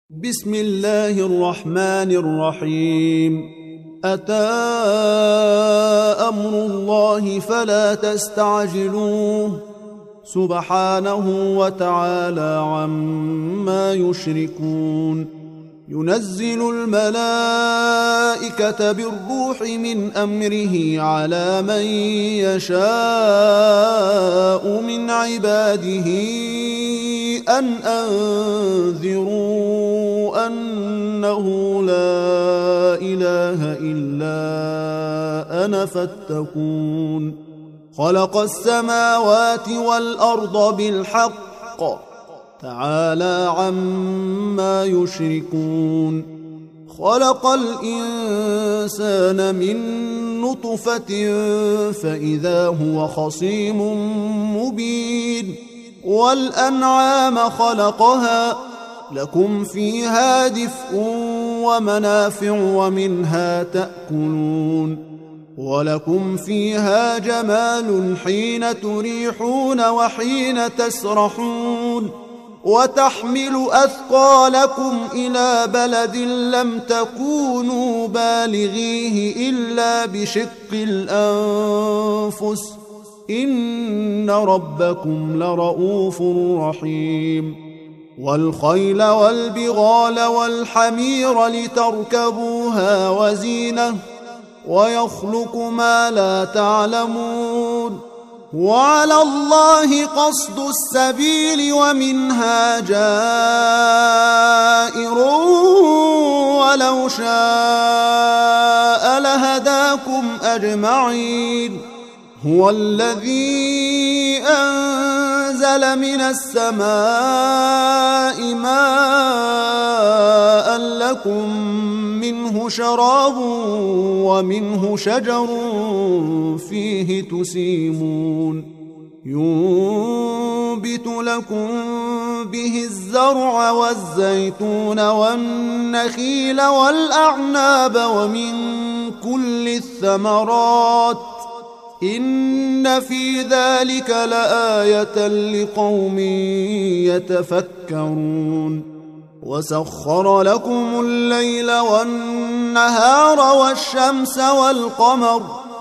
بسم الله الرحمن الرحيم. أتى أمر الله فلا تستعجلوه سبحانه وتعالى عما يشركون. ينزل الملائكة بالروح من أمره على من يشاء من عباده أن أنذروا أنه لا إله إلا أنا فاتقون. خلق السماوات والأرض بالحق تعالى عما يشركون. خلق الإنسان من نطفة فإذا هو خصيم مبين. والأنعام خلقها لكم فيها دفء ومنافع ومنها تأكلون. ولكم فيها جمال حين تريحون وحين تسرحون. وتحمل أثقالكم إلى بلد لم تكونوا بالغيه إلا بشق الأنفس إن ربكم لرؤوف رحيم. والخيل والبغال والحمير لتركبوها وزينة ويخلق ما لا تعلمون. وعلى الله قصد السبيل ومنها جائر ولو شاء لهداكم أجمعين. هو الذي أنزل من السماء ماء لكم منه شراب ومنه شجر فيه تسيمون. ينبت لكم به الزرع والزيتون والنخيل والأعناب ومن كل الثمرات إن في ذلك لآية لقوم يتفكرون. وسخر لكم الليل والنهار والشمس والقمر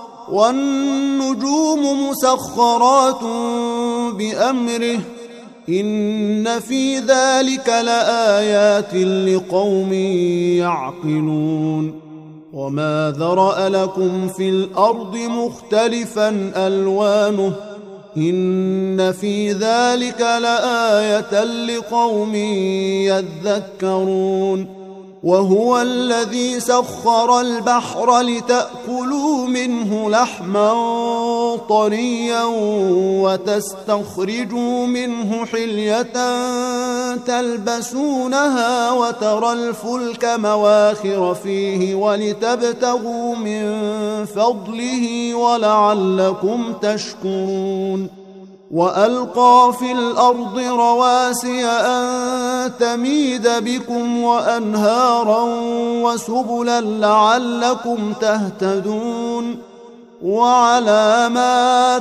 والنجوم مسخرات بأمره إن في ذلك لآيات لقوم يعقلون. وما ذرأ لكم في الأرض مختلفا ألوانه إن في ذلك لآية لقوم يذكرون. وهو الذي سخر البحر لتأكلوا منه لحما طريا وتستخرجوا منه حلية تلبسونها وترى الفلك مواخر فيه ولتبتغوا من فضله ولعلكم تشكرون. وألقى في الأرض رواسي أن تميد بكم وأنهارا وسبلا لعلكم تهتدون. وعلامات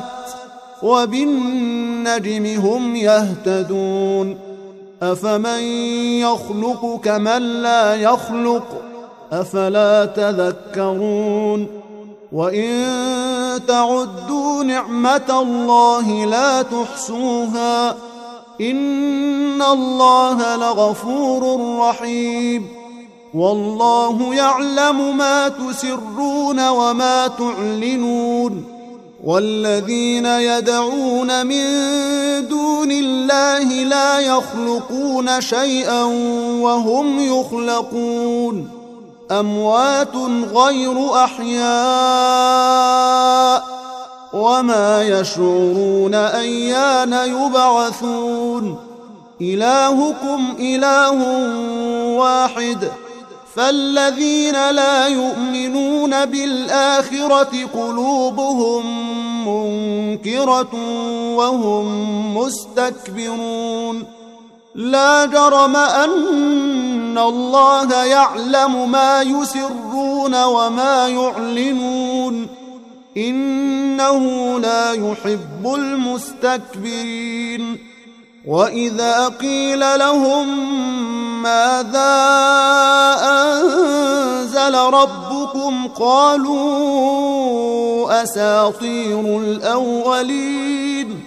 وبالنجم هم يهتدون. أفمن يخلق كمن لا يخلق أفلا تذكرون. وإن تعدوا نعمة الله لا تحصوها إن الله لغفور رحيم. والله يعلم ما تسرون وما تعلنون. والذين يدعون من دون الله لا يخلقون شيئا وهم يخلقون. أموات غير أحياء وما يشعرون أيان يبعثون. إلهكم إله واحد فالذين لا يؤمنون بالآخرة قلوبهم منكرة وهم مستكبرون. لا جرم أن الله يعلم ما يسرون وما يعلنون إنه لا يحب المستكبرين. وإذا قيل لهم ماذا أنزل ربكم قالوا أساطير الأولين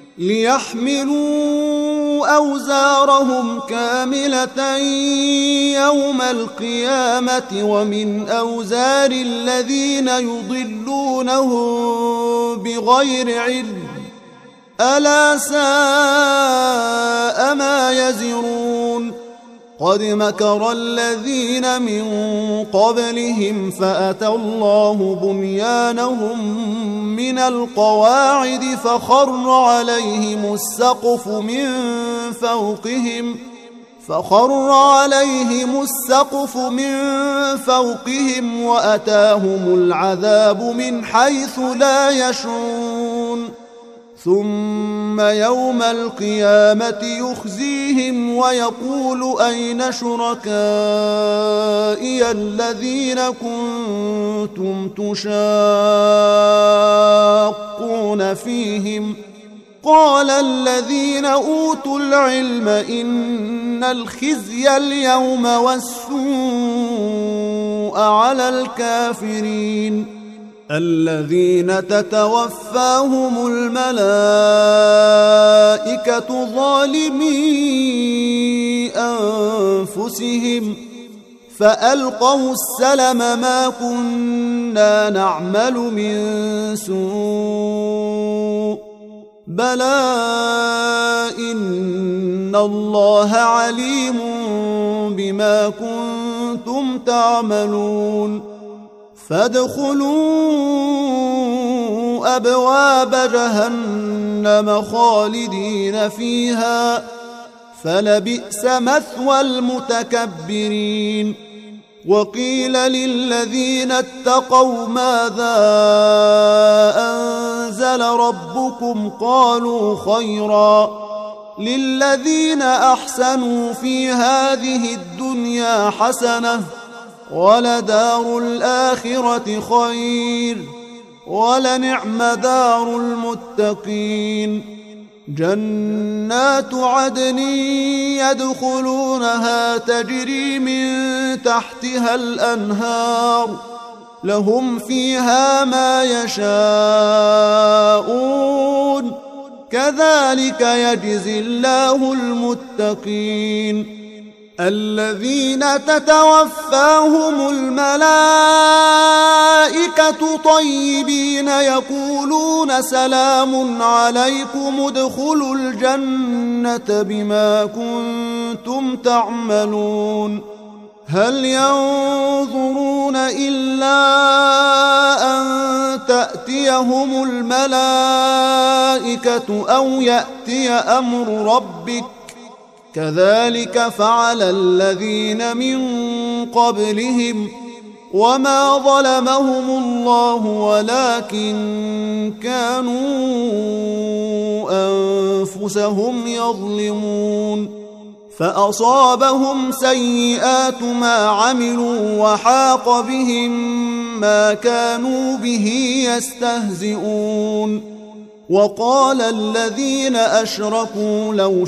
ليحملوا أوزارهم كاملة يوم القيامة ومن أوزار الذين يضلونهم بغير علم ألا ساء ما يزرون قد مكر الذين من قبلهم فأتى الله بنيانهم من القواعد فخر عليهم السقف من فوقهم وأتاهم العذاب من حيث لا يشعرون ثم يوم القيامة يخزيهم ويقول أين شركائي الذين كنتم تشاقون فيهم قال الذين أوتوا العلم إن الخزي اليوم والسوء على الكافرين الذين تتوفاهم الملائكة ظالمي أنفسهم فألقوا السلم ما كنا نعمل من سوء بلى إن الله عليم بما كنتم تعملون فادخلوا أبواب جهنم خالدين فيها فلبئس مثوى المتكبرين وقيل للذين اتقوا ماذا أنزل ربكم قالوا خيرا للذين أحسنوا في هذه الدنيا حسنة ولدار الآخرة خير ولنعم دار المتقين جنات عدن يدخلونها تجري من تحتها الأنهار لهم فيها ما يشاءون كذلك يجزي الله المتقين الذين تتوفاهم الملائكة طيبين يقولون سلام عليكم ادخلوا الجنة بما كنتم تعملون هل ينظرون إلا أن تأتيهم الملائكة أو يأتي أمر ربك كذلك فعل الذين من قبلهم وما ظلمهم الله ولكن كانوا أنفسهم يظلمون فأصابهم سيئات ما عملوا وحاق بهم ما كانوا به يستهزئون وقال الذين أشركوا لو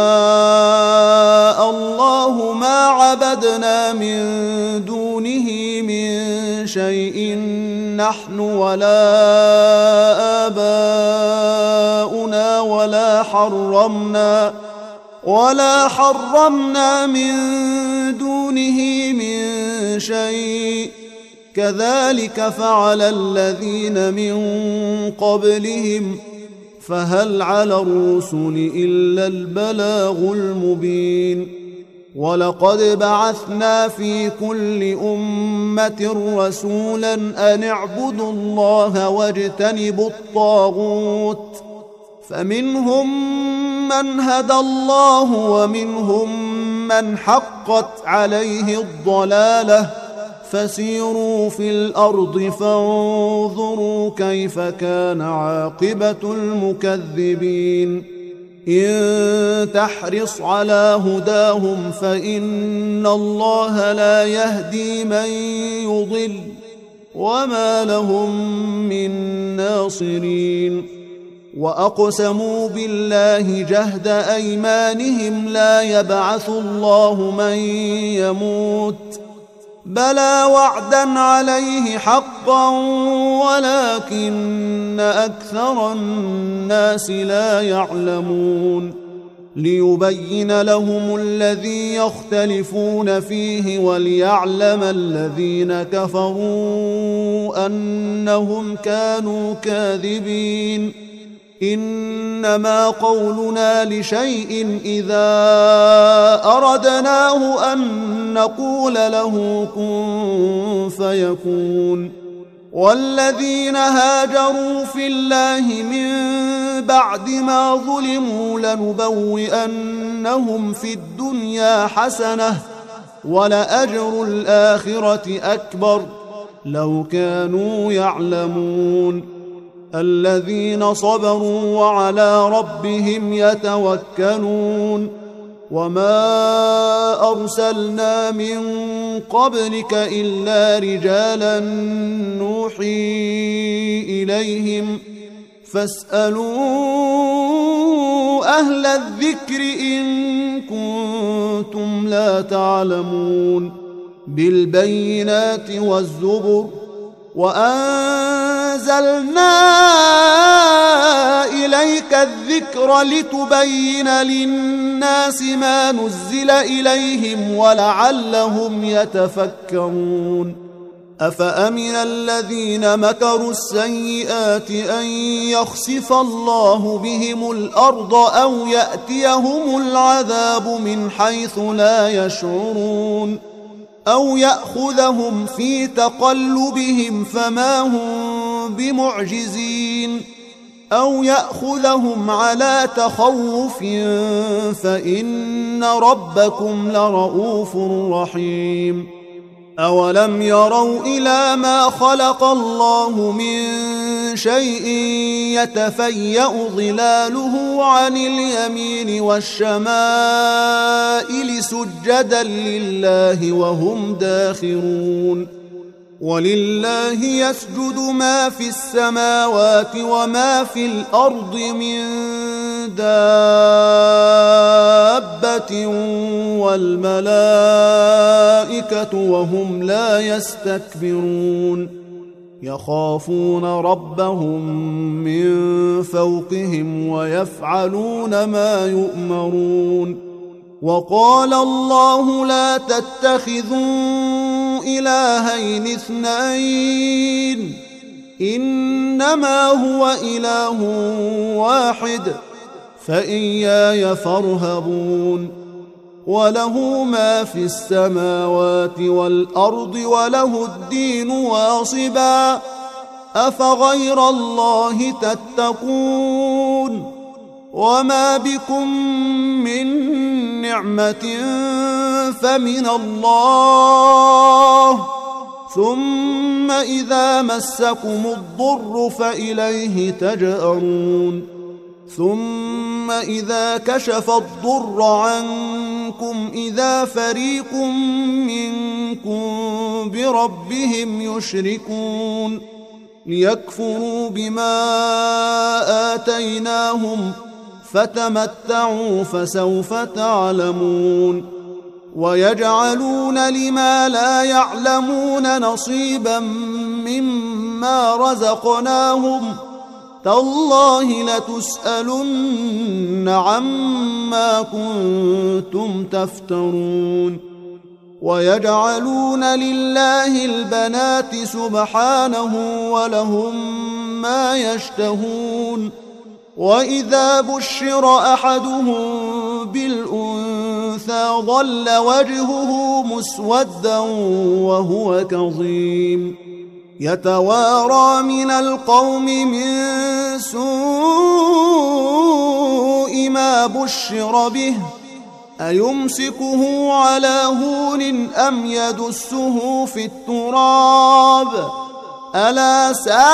شاء الله ما عبدنا من دونه من شيء نحن ولا آباؤنا ولا حرمنا من دونه من شيء كذلك فعل الذين من قبلهم فهل على الرسل إلا البلاغ المبين ولقد بعثنا في كل أمة رسولا أن اعبدوا الله واجتنبوا الطاغوت فمنهم من هدى الله ومنهم من حقت عليه الضلالة فسيروا في الأرض فانظروا كيف كان عاقبة المكذبين إن تحرص على هداهم فإن الله لا يهدي من يضل وما لهم من ناصرين وأقسموا بالله جهد أيمانهم لا يبعث الله من يموت بلى وعدا عليه حقا ولكن أكثر الناس لا يعلمون ليبين لهم الذي يختلفون فيه وليعلم الذين كفروا أنهم كانوا كاذبين إنما قولنا لشيء إذا أردناه أن نقول له كن فيكون والذين هاجروا في الله من بعد ما ظلموا لنبوئنهم في الدنيا حسنة ولأجر الآخرة أكبر لو كانوا يعلمون الذين صبروا وعلى ربهم يتوكلون وما أرسلنا من قبلك إلا رجالا نوحي إليهم فاسألوا أهل الذكر إن كنتم لا تعلمون بالبينات والزبر وأنزلنا إليك الذكر لتبين للناس ما نزل إليهم ولعلهم يتفكرون أفأمن الذين مكروا السيئات أن يخسف الله بهم الأرض أو يأتيهم العذاب من حيث لا يشعرون أو يأخذهم في تقلبهم فما هم بمعجزين أو يأخذهم على تخوف فإن ربكم لرؤوف رحيم أولم يروا إلى ما خلق الله من شيء يتفيأ ظلاله عن اليمين والشمائل سجدا لله وهم داخرون ولله يسجد ما في السماوات وما في الأرض من دابة والملائكة وهم لا يستكبرون يخافون ربهم من فوقهم ويفعلون ما يؤمرون وقال الله لا تتخذوا إلهين اثنين إنما هو إله واحد فإياي فارهبون وله ما في السماوات والأرض وله الدين واصبا أفغير الله تتقون وما بكم من نعمة فمن الله ثم إذا مسكم الضر فإليه تجأرون ثم إذا كشف الضر عنكم إذا فريق منكم بربهم يشركون ليكفروا بما آتيناهم فتمتعوا فسوف تعلمون ويجعلون لما لا يعلمون نصيبا مما رزقناهم تالله لتسألن عما كنتم تفترون ويجعلون لله البنات سبحانه ولهم ما يشتهون وإذا بشر أحدهم بالأنثى ظل وجهه مسودا وهو كظيم يتوارى من القوم من سوء ما بشر به أيمسكه على هون أم يدسه في التراب ألا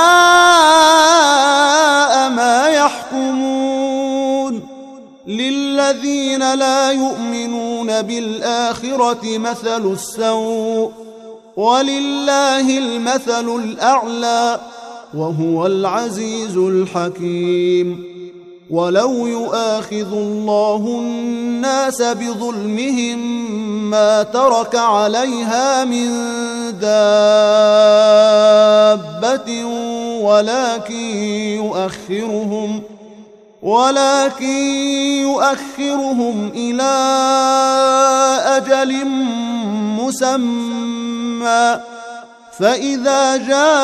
ساء ما يحكمون للذين لا يؤمنون بالآخرة مثل السوء ولله المثل الأعلى وهو العزيز الحكيم ولو يؤاخذ الله الناس بظلمهم ما ترك عليها من دابة ولكن يؤخرهم إلى أجل مسمى، فإذا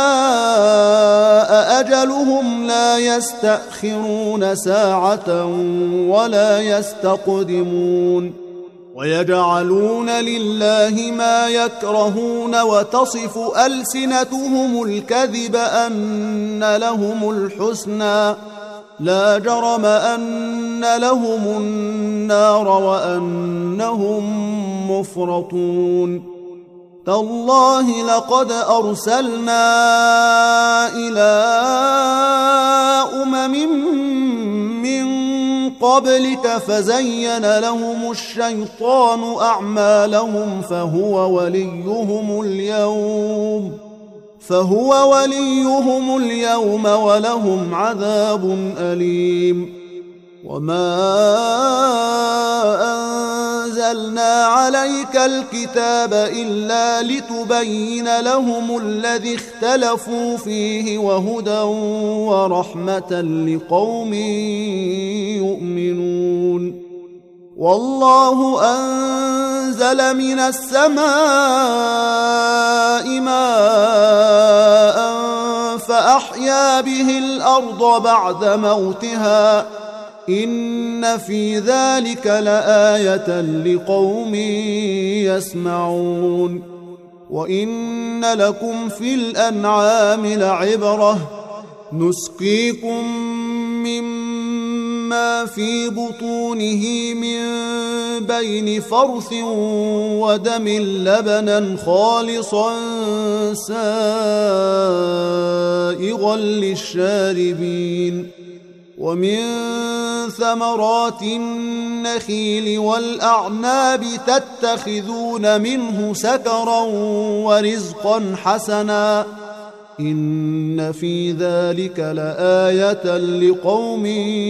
جاء أجلهم لا يستأخرون ساعة ولا يستقدمون. ويجعلون لله ما يكرهون وتصف ألسنتهم الكذب أن لهم الحسنى لا جرم أن لهم النار وأنهم مفرطون. تالله لقد أرسلنا إلى من قبلك فزين لهم الشيطان أعمالهم فهو وليهم اليوم ولهم عذاب أليم. وما أنزلنا عليك الكتاب إلا لتبين لهم الذي اختلفوا فيه وهدى ورحمة لقوم يؤمنون. والله أنزل من السماء ماء فأحيا به الأرض بعد موتها إن في ذلك لآية لقوم يسمعون. وإن لكم في الأنعام لعبرة نسقيكم مما في بطونه من بين فرث ودم لبنا خالصا سائغا للشاربين. ومن ثمرات النخيل والأعناب تتخذون منه سكرا ورزقا حسنا إن في ذلك لآية لقوم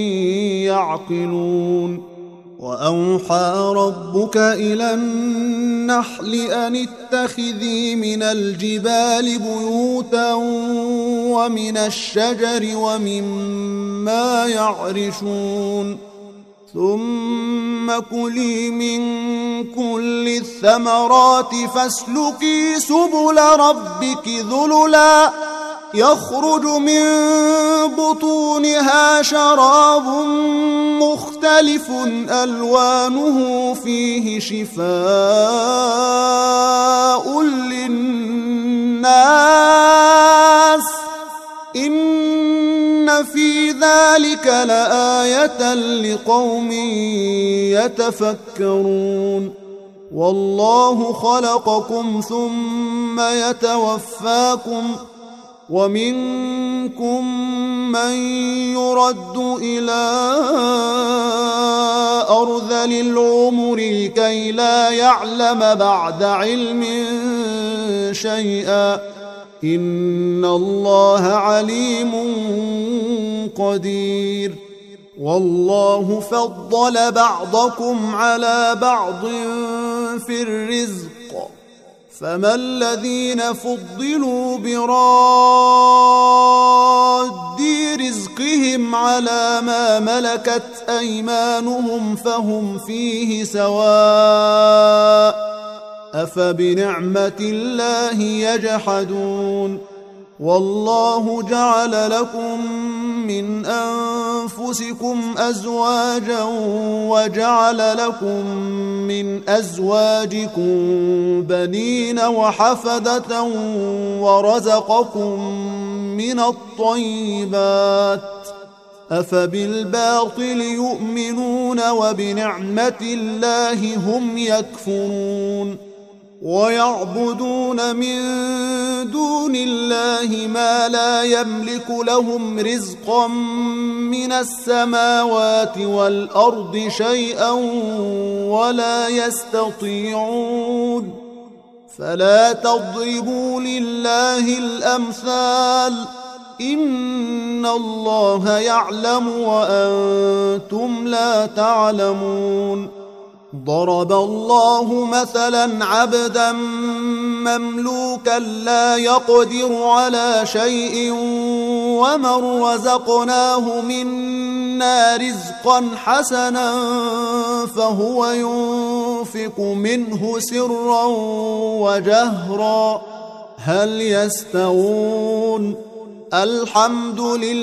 يعقلون. وأوحى ربك إلى النحل أن اتخذي من الجبال بيوتا ومن الشجر ومما يعرشون ثم كلي من كل الثمرات فاسلكي سبل ربك ذللا يخرج من بطونها شراب مختلف ألوانه فيه شفاء للناس إن في ذلك لآية لقوم يتفكرون. والله خلقكم ثم يتوفاكم ومنكم من يرد إلى أرذل العمر لكي لا يعلم بعد علم شيئا إن الله عليم قدير. والله فضل بعضكم على بعض في الرزق فما الذين فضلوا براد رزقهم على ما ملكت أيمانهم فهم فيه سواء أفبنعمة الله يجحدون. والله جعل لكم من أنفسكم أزواجا وجعل لكم من أزواجكم بنين وحفدة ورزقكم من الطيبات أفبالباطل يؤمنون وبنعمة الله هم يكفرون. ويعبدون من دون الله ما لا يملك لهم رزقا من السماوات والأرض شيئا ولا يستطيعون فلا تضربوا لله الأمثال إن الله يعلم وأنتم لا تعلمون. ضرب الله مثلا عبدا مملوكا لا يقدر على شيء ومن رزقناه منا رزقا حسنا فهو ينفق منه سرا وجهرا هل يستوون؟ الحمد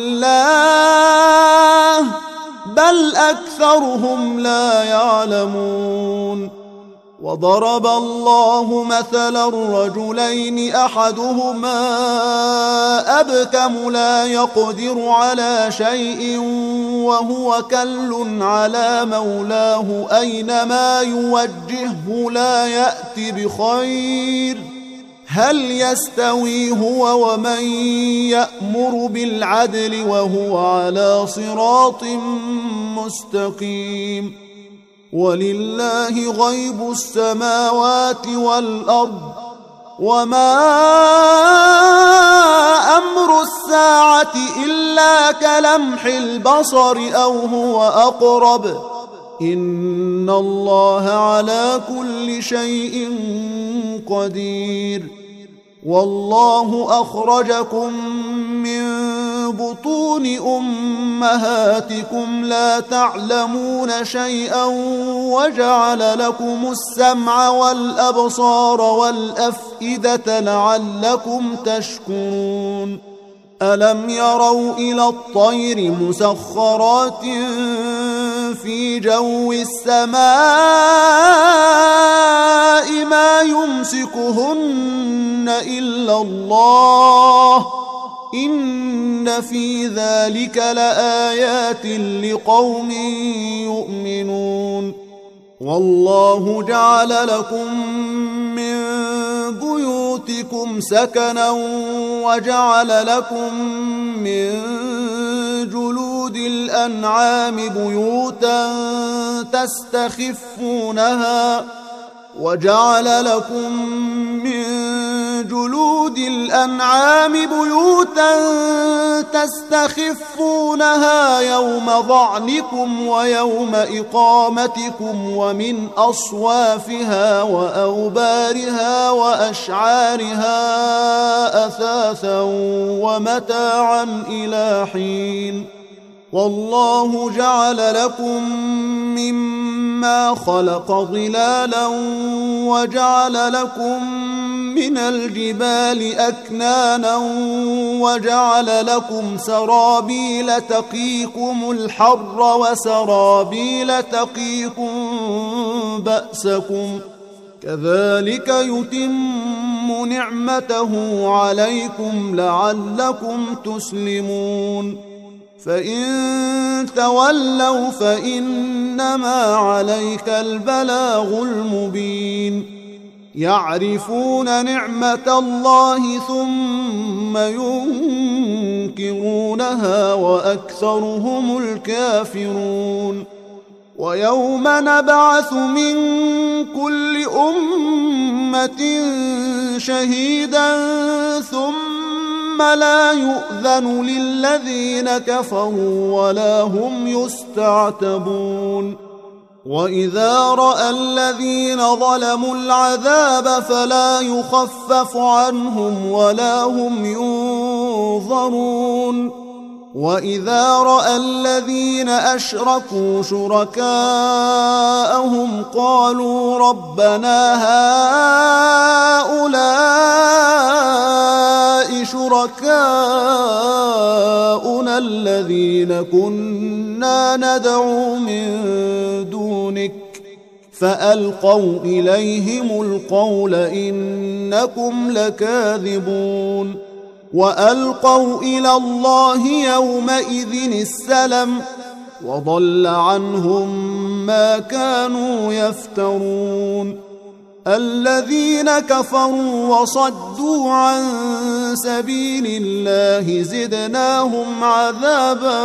لله بل أكثرهم لا يعلمون. وضرب الله مثلا رجلين أحدهما أبكم لا يقدر على شيء وهو كل على مولاه أينما يوجهه لا يأتي بخير هل يستوي هو ومن يأمر بالعدل وهو على صراط مستقيم. ولله غيب السماوات والأرض وما أمر الساعة إلا كلمح البصر أو هو أقرب إن الله على كل شيء قدير. والله أخرجكم من بطون أمهاتكم لا تعلمون شيئا وجعل لكم السمع والأبصار والأفئدة لعلكم تشكرون. ألم يروا إلى الطير مسخرات في جو السماء ما يمسكهن إلا الله إن في ذلك لآيات لقوم يؤمنون. والله جعل لكم من بيوتكم سكنا وجعل لكم من جلود الأنعام بيوتا تستخفونها وجعل لكم من جلود الأنعام بيوتا تستخفونها يوم ظعنكم ويوم إقامتكم ومن أصوافها وأوبارها وأشعارها أثاثا ومتاعا إلى حين. والله جعل لكم مما خلق ظلالا وجعل لكم من الجبال أكنانا وجعل لكم سرابيل تقيكم الحر وسرابيل تقيكم بأسكم كذلك يتم نعمته عليكم لعلكم تسلمون. فإن تولوا فإنما عليك البلاغ المبين. يعرفون نعمة الله ثم ينكرونها وأكثرهم الكافرون. ويوم نبعث من كل أمة شهيدا ثم لا يؤذن للذين كفروا ولا هم يستعتبون. وإذا رأى الذين ظلموا العذاب فلا يخفف عنهم ولا هم ينظرون. وإذا رأى الذين أشركوا شركاءهم قالوا ربنا هؤلاء شركاؤنا الذين كنا ندعو من دونك فألقوا إليهم القول إنكم لكاذبون. وألقوا إلى الله يومئذ السلم وضل عنهم ما كانوا يفترون. الذين كفروا وصدوا عن سبيل الله زدناهم عذابا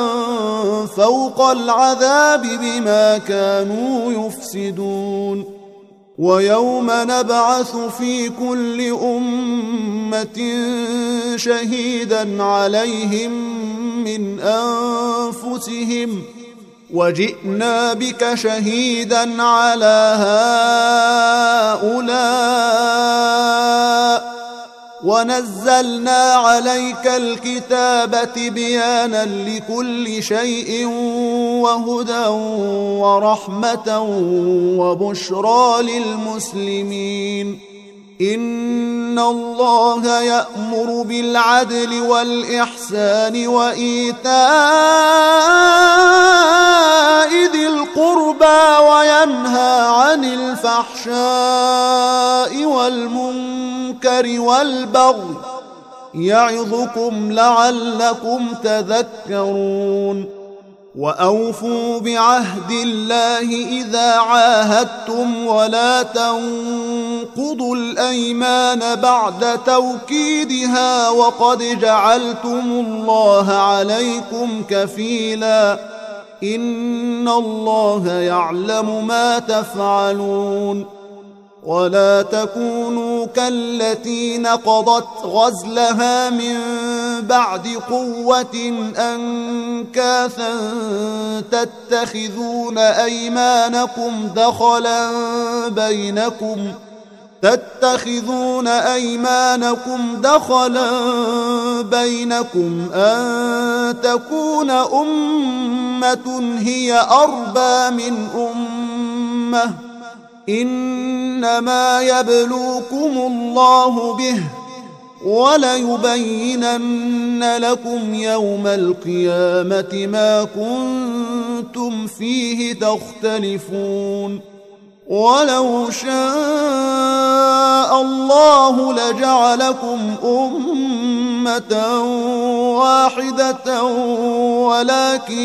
فوق العذاب بما كانوا يفسدون. ويوم نبعث في كل أمة شهيدا عليهم من أنفسهم وجئنا بك شهيدا على هؤلاء ونزلنا عليك الكتاب تبيانا لكل شيء وهدى ورحمة وبشرى للمسلمين إن الله يأمر بالعدل والإحسان وإيتاء ذي القربى وينهى عن الفحشاء والمنكر والبغي يعظكم لعلكم تذكرون وأوفوا بعهد الله إذا عاهدتم ولا تنقضوا الأيمان بعد توكيدها وقد جعلتم الله عليكم كفيلا إن الله يعلم ما تفعلون ولا تكونوا كالتي نقضت غزلها من بعد قوة أنكاثا تتخذون أيمانكم دخلا بينكم أن تكون أمة هي أربى من أمة إنما يبلوكم الله به وليبينن لكم يوم القيامة ما كنتم فيه تختلفون ولو شاء الله لجعلكم أمة واحدة ولكن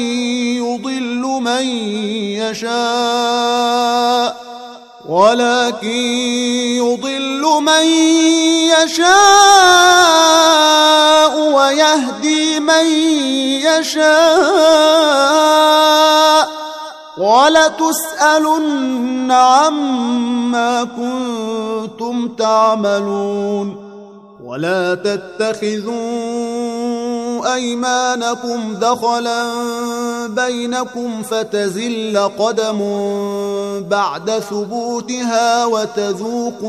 يضل من يشاء ويهدي من يشاء ولتسألن عما كنتم تعملون ولا تتخذوا أيمانكم دخلا بينكم فتزل قدم بعد ثبوتها وتذوقوا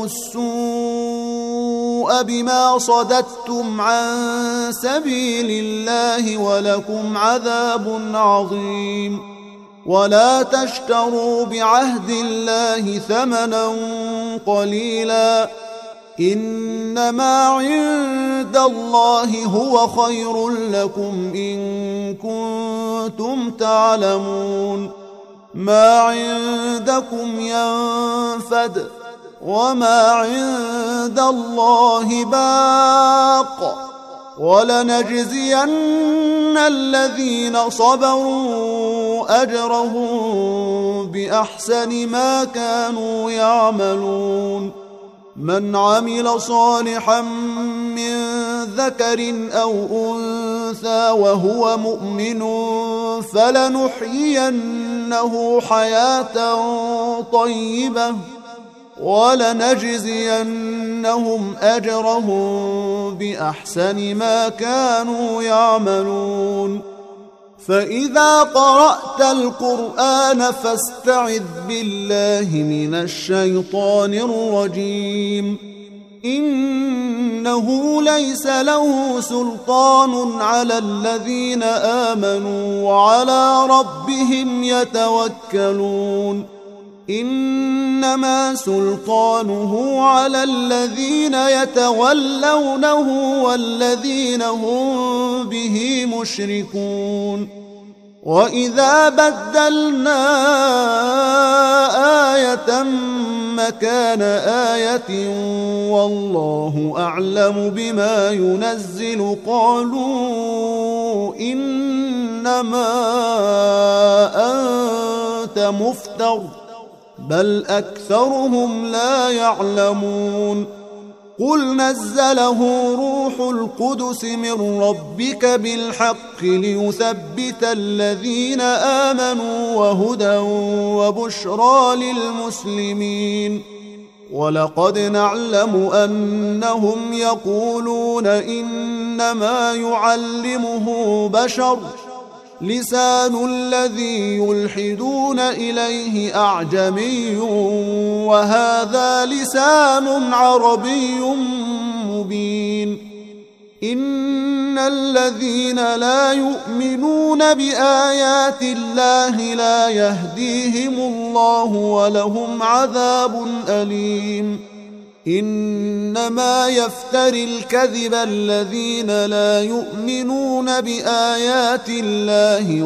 السوء بما صددتم عن سبيل الله ولكم عذاب عظيم ولا تشتروا بعهد الله ثمنا قليلا إنما عند الله هو خير لكم إن كنتم تعلمون ما عندكم ينفد وما عند الله باق ولنجزين الذين صبروا أجرهم بأحسن ما كانوا يعملون من عمل صالحا من ذكر أو أنثى وهو مؤمن فلنحيينه حياة طيبة ولنجزينهم أجرهم بأحسن ما كانوا يعملون فإذا قرأت القرآن فاستعذ بالله من الشيطان الرجيم إنه ليس له سلطان على الذين آمنوا وعلى ربهم يتوكلون إنما سلطانه على الذين يتولونه والذين هم به مشركون وإذا بدلنا آية مكان آية والله أعلم بما ينزل قالوا إنما أنت مفتر بل أكثرهم لا يعلمون قل نزله روح القدس من ربك بالحق ليثبت الذين آمنوا وهدى وبشرى للمسلمين ولقد نعلم أنهم يقولون إنما يعلمه بشر لسان الذي يلحدون إليه أعجمي وهذا لسان عربي مبين إن الذين لا يؤمنون بآيات الله لا يهديهم الله ولهم عذاب أليم إنما يفتري الكذب الذين لا يؤمنون بآيات الله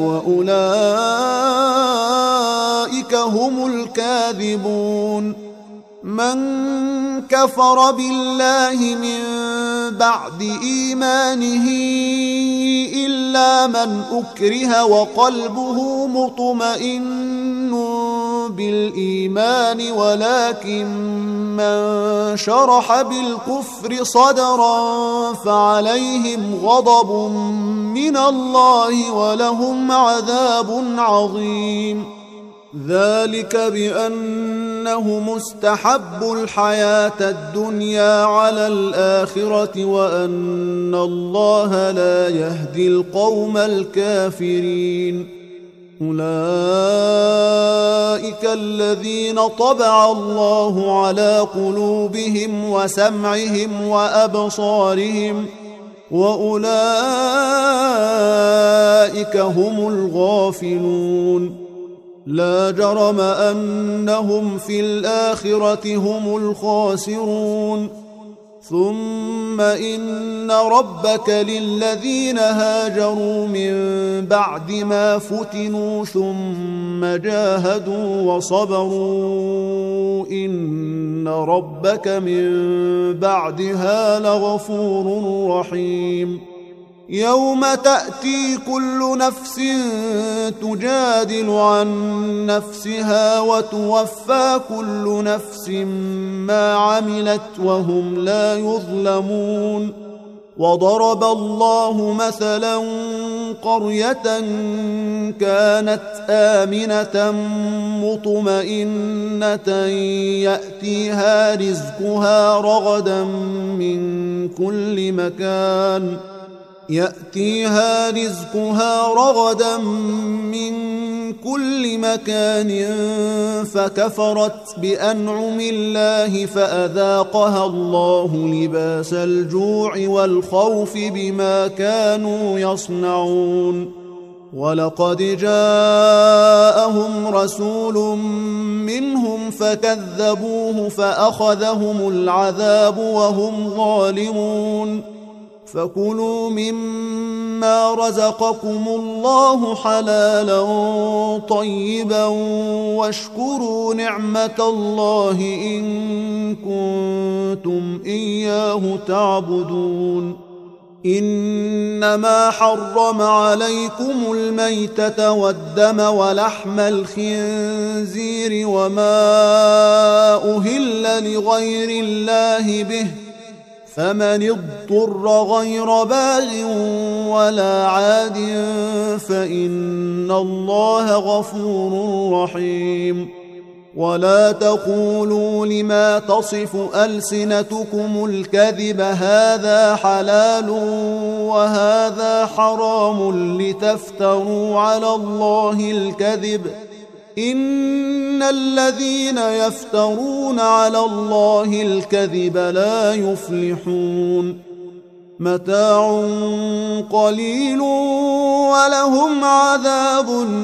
وأولئك هم الكاذبون من كفر بالله من بعد إيمانه إلا من أكره وقلبه مطمئن بالإيمان ولكن من شرح بالكفر صدرا فعليهم غضب من الله ولهم عذاب عظيم ذلك بأنهم استحبوا الحياة الدنيا على الآخرة وأن الله لا يهدي القوم الكافرين أولئك الذين طبع الله على قلوبهم وسمعهم وأبصارهم وأولئك هم الغافلون لا جرم أنهم في الآخرة هم الخاسرون ثم إن ربك للذين هاجروا من بعد ما فتنوا ثم جاهدوا وصبروا إن ربك من بعدها لغفور رحيم يوم تأتي كل نفس تجادل عن نفسها وتوفى كل نفس ما عملت وهم لا يظلمون وضرب الله مثلا قرية كانت آمنة مطمئنة يأتيها رزقها رغدا من كل مكان فكفرت بأنعم الله فأذاقها الله لباس الجوع والخوف بما كانوا يصنعون ولقد جاءهم رسول منهم فكذبوه فأخذهم العذاب وهم ظالمون فكلوا مما رزقكم الله حلالا طيبا واشكروا نعمة الله إن كنتم إياه تعبدون إنما حرم عليكم الميتة والدم ولحم الخنزير وما أهل لغير الله به فمن اضطر غير باغ ولا عاد فإن الله غفور رحيم ولا تقولوا لما تصف ألسنتكم الكذب هذا حلال وهذا حرام لتفتروا على الله الكذب إن الذين يفترون على الله الكذب لا يفلحون متاع قليل ولهم عذاب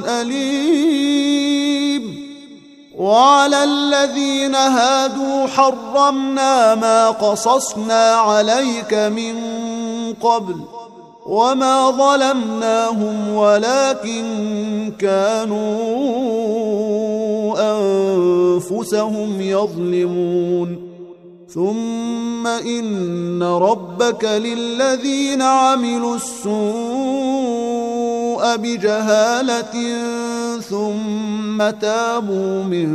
أليم وعلى الذين هادوا حرمنا ما قصصنا عليك من قبل وما ظلمناهم ولكن كانوا أنفسهم يظلمون ثم إن ربك للذين عملوا السوء بجهالة ثم تابوا من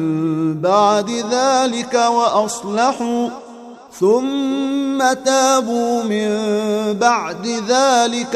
بعد ذلك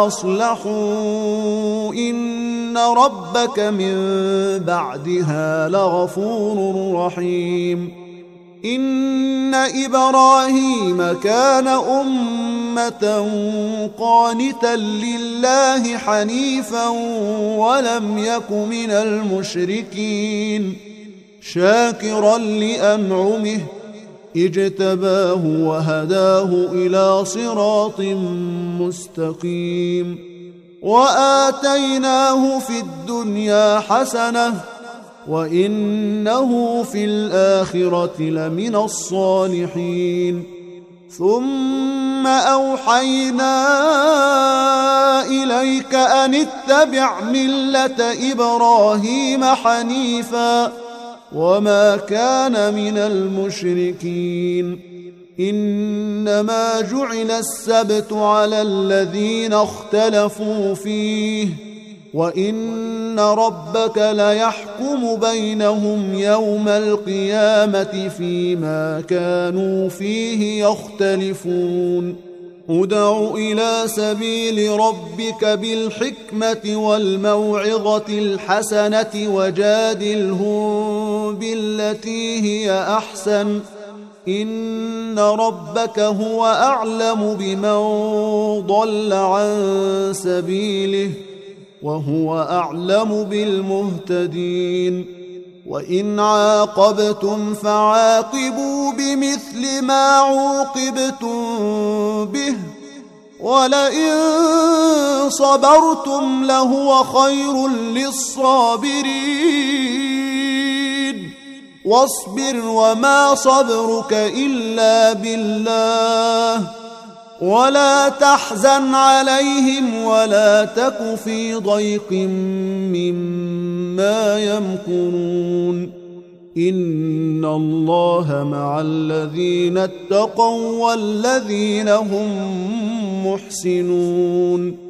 وأصلحوا إن ربك من بعدها لغفور رحيم إن إبراهيم كان أمة قانتا لله حنيفا ولم يك من المشركين شاكرا لأنعمه اجتباه وهداه إلى صراط مستقيم وآتيناه في الدنيا حسنة وإنه في الآخرة لمن الصالحين ثم أوحينا إليك أن اتبع ملة إبراهيم حنيفا وما كان من المشركين إنما جعل السبت على الذين اختلفوا فيه وإن ربك ليحكم بينهم يوم القيامة فيما كانوا فيه يختلفون ادع إلى سبيل ربك بالحكمة والموعظة الحسنة وجادلهم بالتي هي أحسن إن ربك هو أعلم بمن ضل عن سبيله وهو أعلم بالمهتدين وإن عاقبتم فعاقبوا بمثل ما عوقبتم به ولئن صبرتم لهو خير للصابرين واصبر وما صبرك إلا بالله ولا تحزن عليهم ولا تك في ضيق مما يمكرون إن الله مع الذين اتقوا والذين هم محسنون